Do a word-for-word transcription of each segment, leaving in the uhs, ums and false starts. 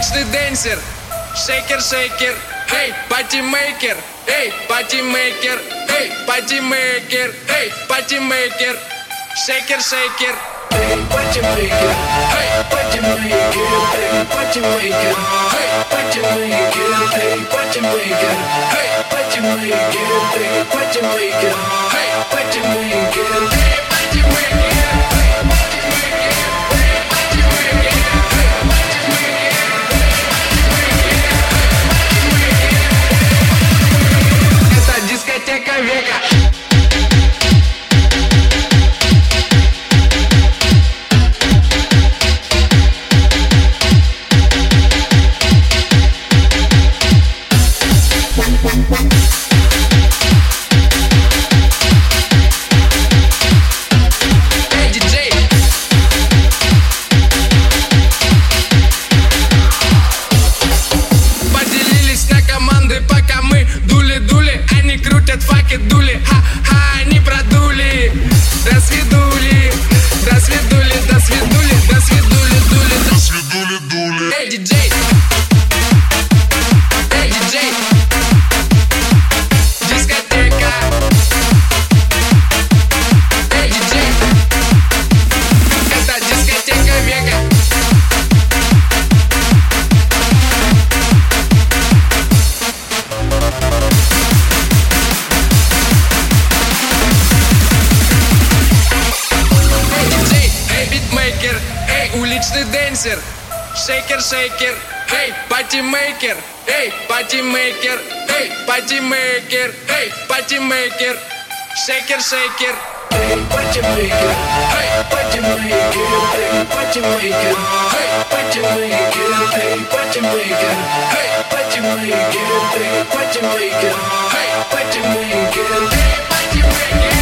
уличный денсер, шейкер-шейкер, эй, патимейкер, эй, патимейкер, эй, патимейкер, эй, патимейкер, шейкер-шейкер. Hey, pacemaker, hey, pacemaker, hey, pacemaker, hey, pacemaker, hey, pacemaker, hey, pacemaker, hey, pacemaker, hey, pacemaker, hey, pacemaker. Это дискотека века. Дули, ха-ха, они продули. До свидули, до свидули, до свидули, до свидули, дули, до свидули, дули. Эй, диджей, эй, диджей, дискотека. Эй, диджей, это дискотека века. Эй, уличный денсер, шейкер-шейкер, эй, патимейкер, эй, патимейкер, эй, патимейкер, эй, патимейкер, шейкер-шейкер. Hey, pacemaker, hey, pacemaker, hey, pacemaker, hey, pacemaker, hey, pacemaker, hey, pacemaker, hey, pacemaker, hey, pacemaker, hey, pacemaker.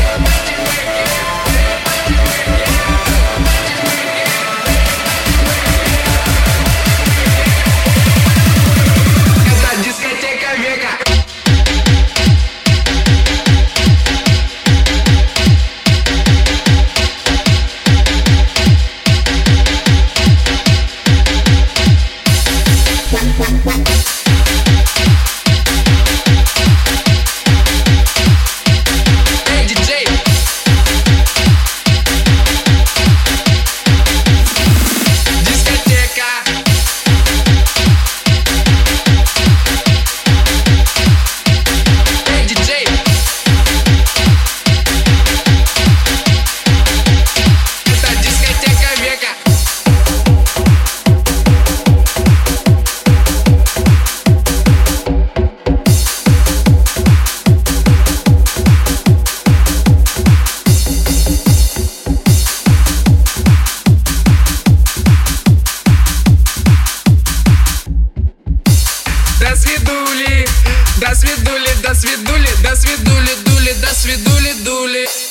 До свидули, до свидули, до свидули, до свидули, дули, до свидули, дули.